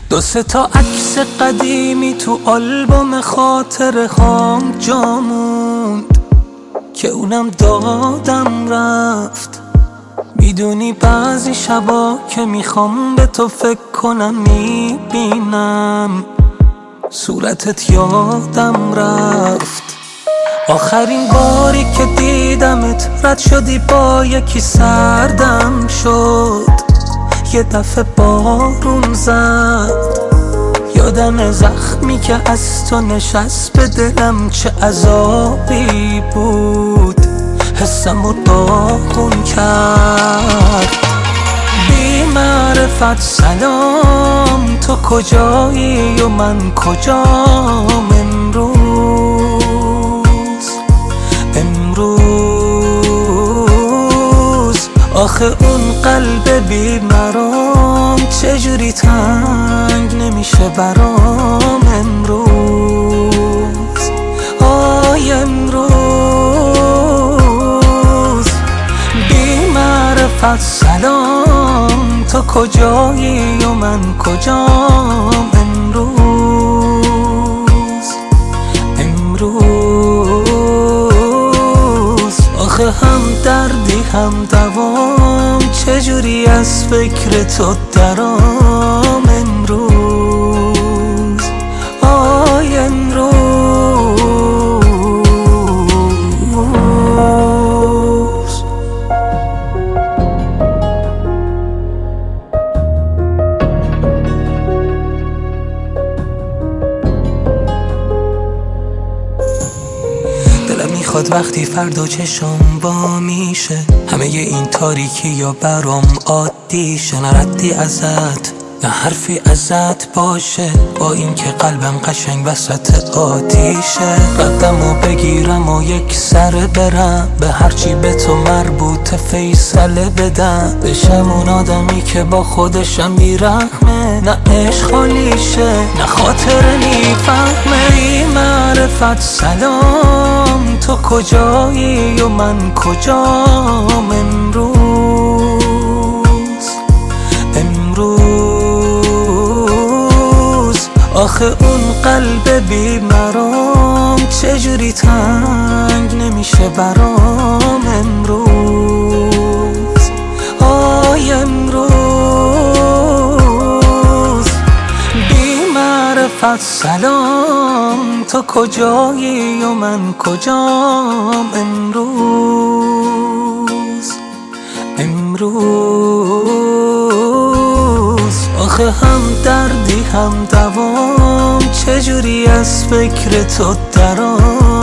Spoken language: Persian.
دو سه تا عکس قدیمی تو آلبوم خاطره هام جا موند که اونم دادم رفت. میدونی بعضی شبا که میخوام به تو فکر کنم میبینم صورتت یادم رفت. آخرین باری که دیدمت رد شدی با یکی سردم شد، یه دفعه بارون زد، یادم زخمی که از تو نشست به دلم چه عذابی بود، حسمو داغون کرد. بی معرفت سلام، تو کجایی و من کجام امروز آخه اون قلب بی مرام چجوری تنگ نمیشه برام امروز. آی امروز بی معرفت سلام، تو کجایی و من کجام امروز آخه هم دردی هم دوام چجوری از فکر تو درام امروز. آی امروز دلم میخواد وقتی فردا چشم وا میشه همه این تاریکی یا برام عادی شه، نه ردی ازت نه حرفی ازت باشه، با این که قلبم قشنگ وسط آتیشه. قدمو بگیرم و یک سر برم به هرچی به تو مربوط فیصله بدم، بشم اون آدمی که با خودشم بیرحمه، نه عشق خالیشه نه خاطر میفهمه. بی معرفت سلام، تو کجایی و من کجام امروز آخه اون قلب بی مرام چجوری تنگ نمیشه برام امروز. آی امروز بی معرفت سلام، تو کجایی و من کجام امروز آخه هم دردی هم دوام چجوری از فکر تو درام